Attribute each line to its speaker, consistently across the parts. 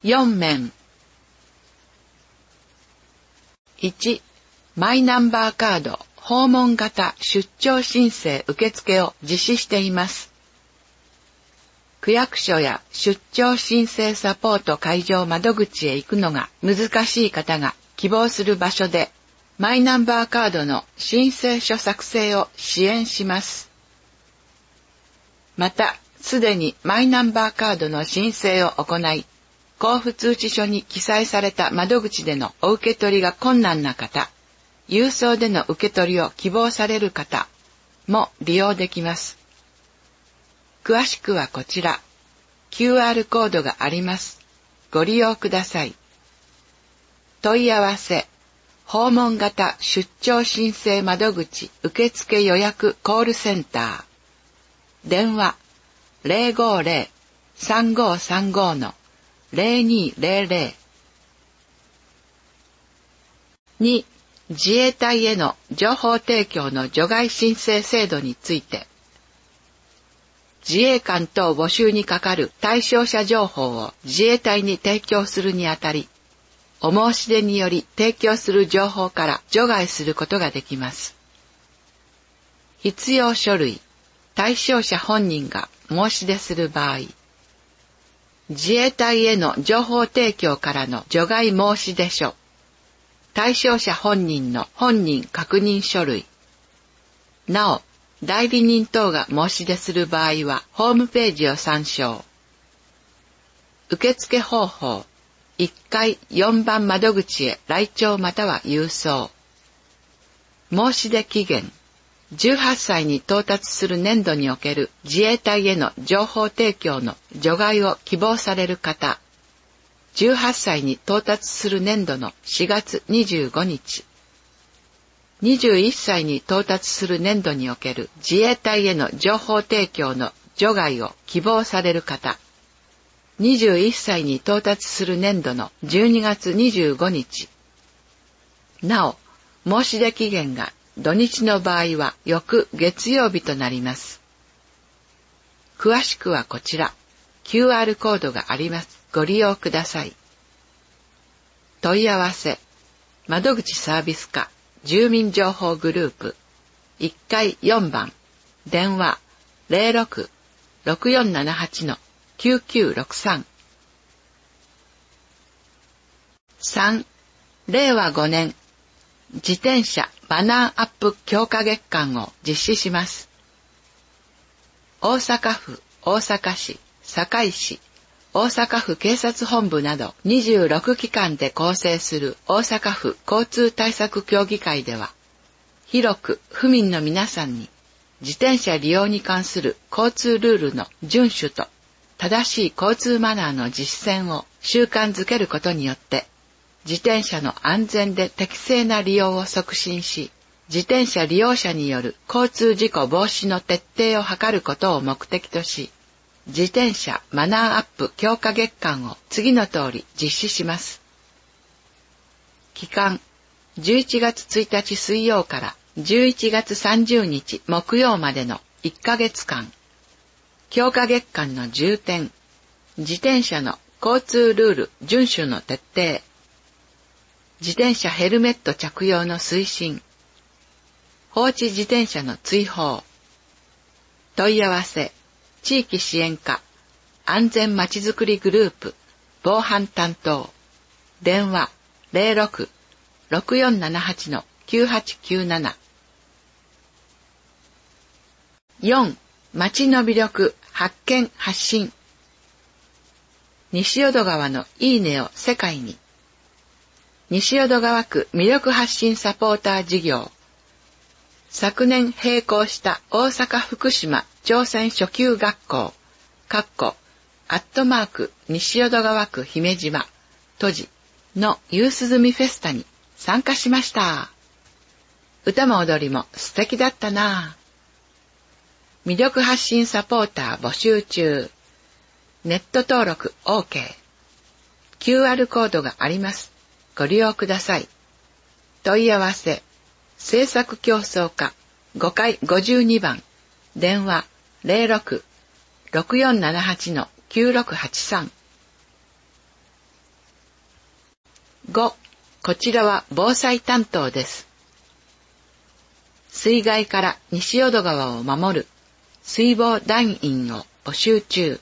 Speaker 1: 4面。1、マイナンバーカード訪問型出張申請受付を実施しています。区役所や出張申請サポート会場窓口へ行くのが難しい方が希望する場所で、マイナンバーカードの申請書作成を支援します。また、すでにマイナンバーカードの申請を行い、交付通知書に記載された窓口でのお受け取りが困難な方、郵送での受け取りを希望される方も利用できます。詳しくはこちら、QR コードがあります。ご利用ください。問い合わせ、訪問型出張申請窓口受付予約コールセンター。電話、050-3535-0200。2、自衛隊への情報提供の除外申請制度について。自衛官等募集に係る対象者情報を自衛隊に提供するにあたり、お申し出により提供する情報から除外することができます。必要書類、対象者本人が申し出する場合、自衛隊への情報提供からの除外申し出書、対象者本人の本人確認書類。なお、代理人等が申し出する場合は、ホームページを参照。受付方法、1階4番窓口へ来庁または郵送。申し出期限、18歳に到達する年度における自衛隊への情報提供の除外を希望される方、18歳に到達する年度の4月25日。21歳に到達する年度における自衛隊への情報提供の除外を希望される方、21歳に到達する年度の12月25日。なお、申し出期限が土日の場合は翌月曜日となります。詳しくはこちら、QR コードがあります。ご利用ください。問い合わせ、窓口サービス課、住民情報グループ、1階4番、電話、06-6478-9963。3、令和5年、自転車マナーアップ強化月間を実施します。大阪府、大阪市、堺市、大阪府警察本部など26機関で構成する大阪府交通対策協議会では、広く府民の皆さんに自転車利用に関する交通ルールの遵守と正しい交通マナーの実践を習慣づけることによって、自転車の安全で適正な利用を促進し、自転車利用者による交通事故防止の徹底を図ることを目的とし、自転車マナーアップ強化月間を次の通り実施します。期間、11月1日水曜から11月30日木曜までの1ヶ月間。強化月間の重点、自転車の交通ルール遵守の徹底、自転車ヘルメット着用の推進、放置自転車の追放。問い合わせ、地域支援課、安全まちづくりグループ、防犯担当。電話、06-6478-9897。4、街の魅力、発見、発信。西淀川のいいねを世界に。西淀川区魅力発信サポーター事業。昨年閉校した大阪福島朝鮮初級学校、西淀川区姫島、閉じの夕涼みフェスタに参加しました。歌も踊りも素敵だったなぁ。魅力発信サポーター募集中。ネット登録 OK。QR コードがあります。ご利用ください。問い合わせ、制作競争課5階52番、電話06-6478-9683。 5、こちらは防災担当です。水害から西淀川を守る水防団員を募集中。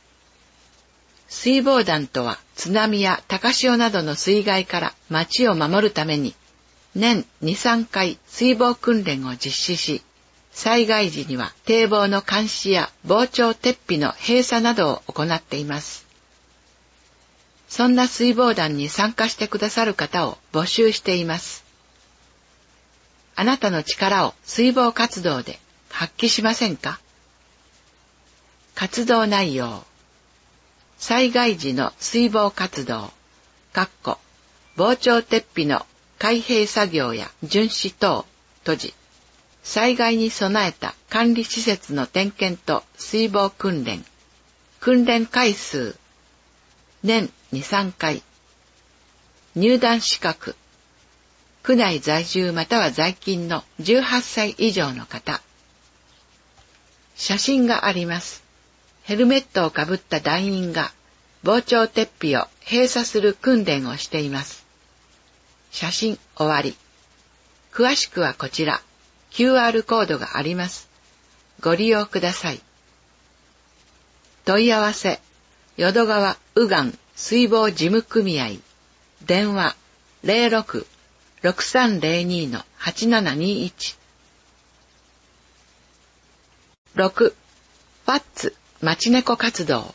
Speaker 1: 水防団とは津波や高潮などの水害から町を守るために年2、3回水防訓練を実施し、災害時には堤防の監視や防潮鉄皮の閉鎖などを行っています。そんな水防団に参加してくださる方を募集しています。あなたの力を水防活動で発揮しませんか？活動内容。災害時の水防活動、防潮鉄皮の開閉作業や巡視等、災害に備えた管理施設の点検と水防訓練、訓練回数、年2、3回、入団資格、区内在住または在勤の18歳以上の方。写真があります。ヘルメットをかぶった団員が防潮鉄皮を閉鎖する訓練をしています。写真終わり。詳しくはこちら、QR コードがあります。ご利用ください。問い合わせ、淀川右岸水防事務組合、電話06-6302-8721。6、ファッツ町猫活動。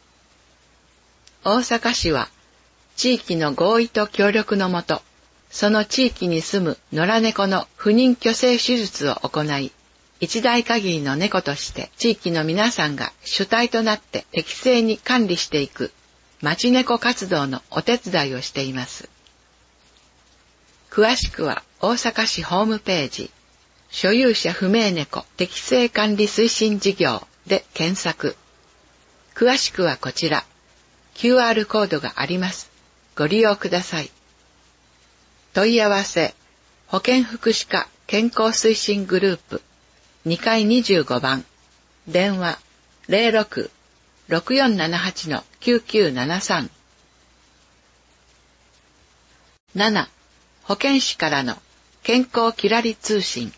Speaker 1: 大阪市は地域の合意と協力のもと、その地域に住む野良猫の不妊去勢手術を行い、一代限りの猫として地域の皆さんが主体となって適正に管理していく町猫活動のお手伝いをしています。詳しくは大阪市ホームページ、所有者不明猫適正管理推進事業で検索。詳しくはこちら、QR コードがあります。ご利用ください。問い合わせ、保健福祉課健康推進グループ、2階25番、電話06-6478-9973。7、保健師からの健康きらり通信。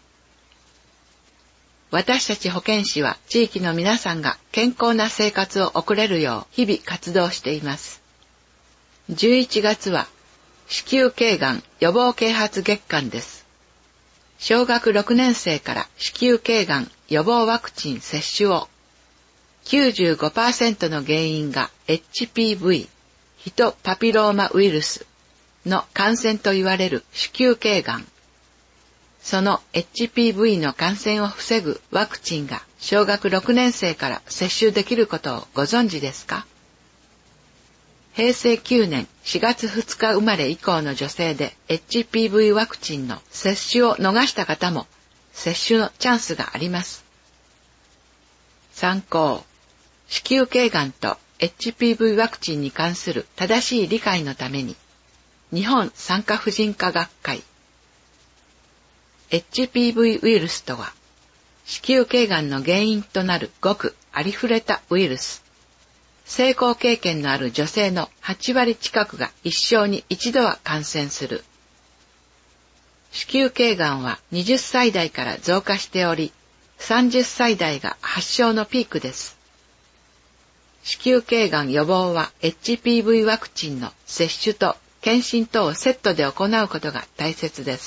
Speaker 1: 私たち保健師は地域の皆さんが健康な生活を送れるよう日々活動しています。11月は子宮頸がん予防啓発月間です。小学6年生から子宮頸がん予防ワクチン接種を。95% の原因が HPV、ヒトパピローマウイルスの感染と言われる子宮頸がん。その HPV の感染を防ぐワクチンが小学6年生から接種できることをご存知ですか？平成9年4月2日生まれ以降の女性で HPV ワクチンの接種を逃した方も接種のチャンスがあります。参考。子宮頸がんと HPV ワクチンに関する正しい理解のために日本産科婦人科学会。HPV ウイルスとは子宮頸がんの原因となるごくありふれたウイルス。成功経験のある女性の8割近くが一生に一度は感染する。子宮頸がんは20歳代から増加しており、30歳代が発症のピークです。子宮頸がん予防は HPV ワクチンの接種と検診等をセットで行うことが大切です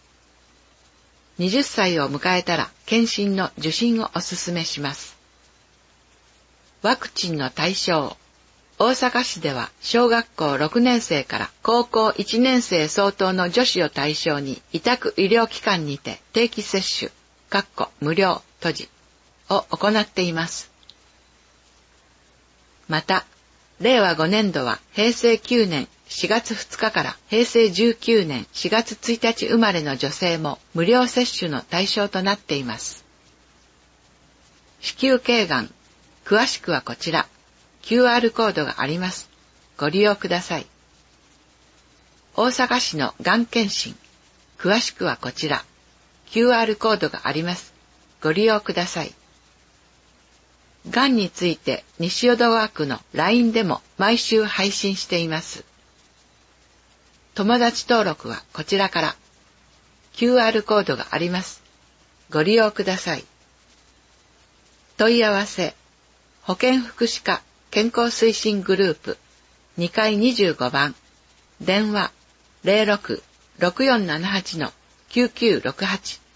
Speaker 1: 。20歳を迎えたら検診の受診をお勧めします。ワクチンの対象。大阪市では小学校6年生から高校1年生相当の女子を対象に委託医療機関にて定期接種、無料、を行っています。また、令和5年度は平成9年4月2日から平成19年4月1日生まれの女性も無料接種の対象となっています。子宮頸がん。詳しくはこちら、QR コードがあります。ご利用ください。大阪市のがん検診。詳しくはこちら、QR コードがあります。ご利用ください。がんについて西淀川区の LINE でも毎週配信しています。 友達登録はこちらから。QR コードがあります。ご利用ください。問い合わせ、保健福祉課健康推進グループ2階25番、電話 06-6478-9968